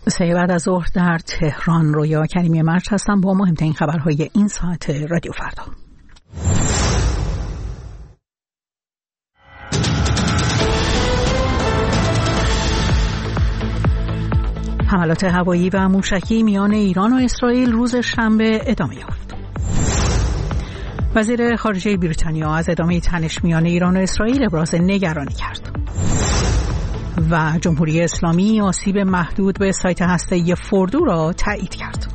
سه بعد از ظهر در تهران. رویا کریمی مرج هستم با مهمترین خبرهای این ساعت رادیو فردا. حملات هوایی و موشکی میان ایران و اسرائیل روز شنبه ادامه یافت. وزیر خارجه بریتانیا از ادامه تنش میان ایران و اسرائیل ابراز نگرانی کرد. و جمهوری اسلامی آسیب محدود به سایت هسته‌ای فوردو را تایید کرد.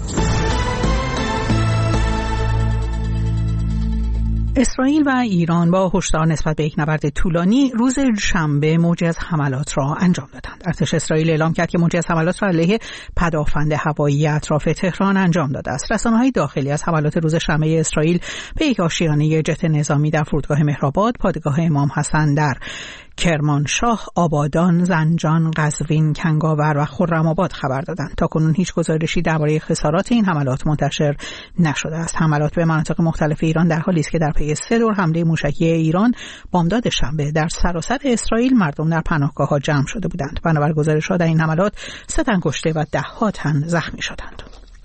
اسرائیل و ایران با هشدار نسبت به یک نبرد طولانی روز شنبه موجی از حملات را انجام دادند. ارتش اسرائیل اعلام کرد که موجی از حملات را علیه پدافند هوایی اطراف تهران انجام داده است. رسانه‌های داخلی از حملات روز شنبه اسرائیل به یک آشیانه جت نظامی در فرودگاه مهرآباد، پادگاه امام حسن در کرمانشاه، آبادان، زنجان، قزوین، کنگاور و خرم‌آباد خبر دادند. تاکنون هیچ گزارشی درباره خسارات این حملات منتشر نشده است. حملات به مناطق مختلف ایران در حالی است که در پی 3 دور حمله موشکی ایران بامداد شنبه در سراسر اسرائیل مردم در پناهگاه‌ها جمع شده بودند. بنابر گزارش‌ها در این حملات 3 تن کشته و 10 تن زخمی شدند.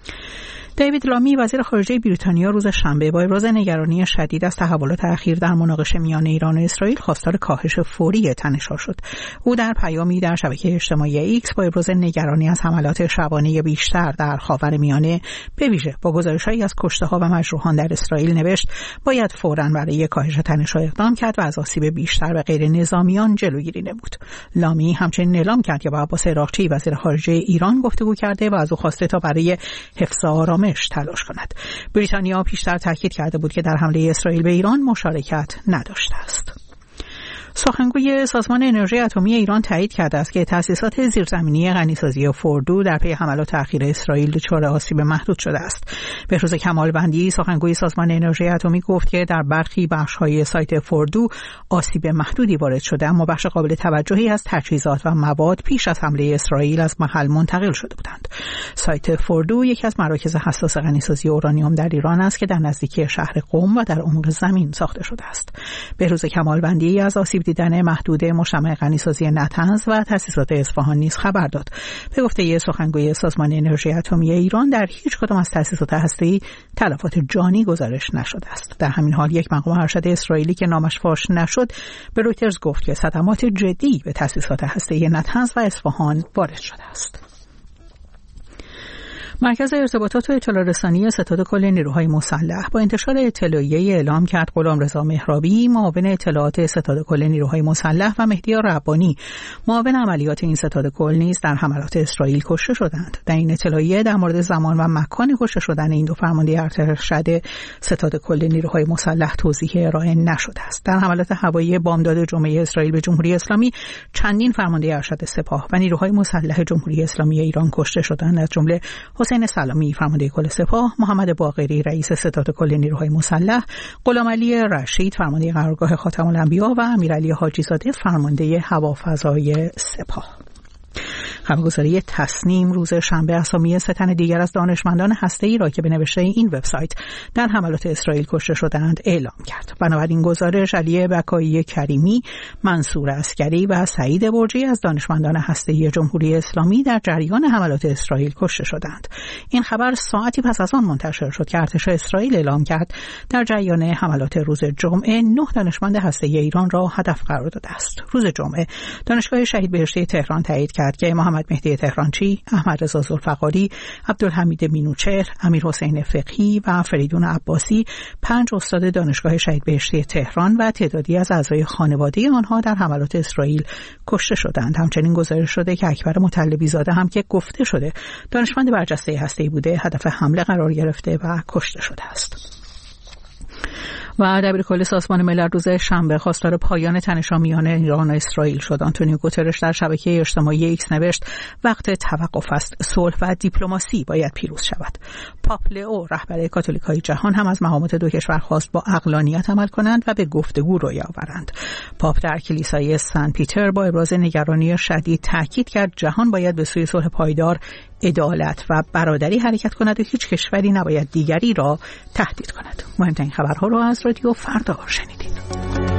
دیوید لامی وزیر خارجه بریتانیا روز شنبه با ابراز نگرانی شدید از تحولات اخیر در مناقشه میان ایران و اسرائیل خواستار کاهش فوری تنش‌ها شد. او در پیامی در شبکه اجتماعی ایکس با ابراز نگرانی از حملات شبانه بیشتر در خاورمیانه به ویژه با گزارش‌هایی از کشته‌ها و مجروحان در اسرائیل نوشت باید فوراً برای کاهش تنش‌ها اقدام کرد و از آسیب بیشتر به غیر نظامیان جلوگیری نمود. لامی همچنین اعلام کرد که با عباس عراقچی وزیر خارجه ایران گفتگو کرده و از او خواسته تا برای حفظ آرامش تلاش کند. بریتانیا پیشتر تاکید کرده بود که در حمله اسرائیل به ایران مشارکت نداشته است. سخنگوی سازمان انرژی اتمی ایران تایید کرده است که تأسیسات زیرزمینی غنیسازی فوردو در پی حملات اخیر اسرائیل دچار آسیب محدود شده است. بهروز کمالوندی سخنگوی سازمان انرژی اتمی گفت که در برخی بخش‌های سایت فوردو آسیب محدودی وارد شده، اما بخش قابل توجهی از تجهیزات و مواد پیش از حمله اسرائیل از محل منتقل شده بودند. سایت فوردو یکی از مراکز حساس غنیسازی اورانیوم در ایران است که در نزدیکی شهر قم و در عمق زمین ساخته شده است. بهروز کمالوندی از آسیب دیدن محدود مجتمع غنیسازی نطنز و تأسیسات اصفهان نیز خبر داد. به گفته سخنگوی سازمان انرژی اتمی ایران در هیچ کدام از تأسیسات هسته‌ای تلفات جانی گزارش نشده است. در همین حال یک مقام ارشد اسرائیلی که نامش فاش نشد به رویترز گفت که صدمات جدی به تأسیسات هسته‌ای نطنز و اصفهان وارد شده است. مرکز ارتباطات و اطلاع رسانی ستاد کل نیروهای مسلح با انتشار اطلاعیه‌ای اعلام کرد غلامرضا مهرابی معاون اطلاعات ستاد کل نیروهای مسلح و مهدی ربانی معاون عملیات این ستاد کل نیز در حملات اسرائیل کشته شدند. در این اطلاعیه در مورد زمان و مکان کشته شدن این دو فرمانده ارشد ستاد کل نیروهای مسلح توضیح ارائه نشده است. در حملات هوایی بامداد جمعه اسرائیل به جمهوری اسلامی چندین فرمانده ارشد سپاه و نیروهای مسلح جمهوری اسلامی ایران کشته شدند، از جمله حسین سلامی فرمانده کل سپاه، محمد باقری رئیس ستاد کل نیروهای مسلح، غلامعلی رشید فرمانده قرارگاه خاتم الانبیا و امیرعلی حاجی زاده فرمانده هوافضای سپاه. خبرگزاری تصنیم روز شنبه اسامی 3 تن دیگر از دانشمندان هسته‌ای را که به نوشته این وبسایت در حملات اسرائیل کشته شدند اعلام کرد. بنابراین گزارش علی بکایی کریمی، منصور عسکری و سعید برجی از دانشمندان هسته‌ای جمهوری اسلامی در جریان حملات اسرائیل کشته شدند. این خبر ساعتی پس از آن منتشر شد که ارتش اسرائیل اعلام کرد در جریان حملات روز جمعه 9 دانشمند هسته‌ای ایران را هدف قرار داده است. روز جمعه دانشگاه شهید بهشتی تهران تایید کرد که محمد مهدی تهرانچی، احمد رضا ذوالفقاری، عبدالحمید مینوچهر، امیر حسین فقیهی و فریدون عباسی 5 استاد دانشگاه شهید بهشتی تهران و تعدادی از اعضای خانواده آنها در حملات اسرائیل کشته شدند. همچنین گزارش شده که اکبر مطلبی زاده هم که گفته شده دانشمند برجسته هسته‌ای بوده هدف حمله قرار گرفته و کشته شده است. و دبیرکل سازمان ملل روز شنبه خواستار پایان تنش‌ها میان ایران و اسرائیل شد. آنتونیو گوترش در شبکه اجتماعی ایکس نوشت وقت توقف است، صلح و دیپلماسی باید پیروز شود. پاپ لئو رهبر کاتولیکای جهان هم از مقامات دو کشور خواست با عقلانیت عمل کنند و به گفتگو روی آورند. پاپ در کلیسای سن پیتر با ابراز نگرانی شدید تاکید کرد جهان باید به سوی صلح پایدار، عدالت و برادری حرکت کند و هیچ کشوری نباید دیگری را تهدید کند. مهمترین خبرها را از رادیو فردا شنیدید.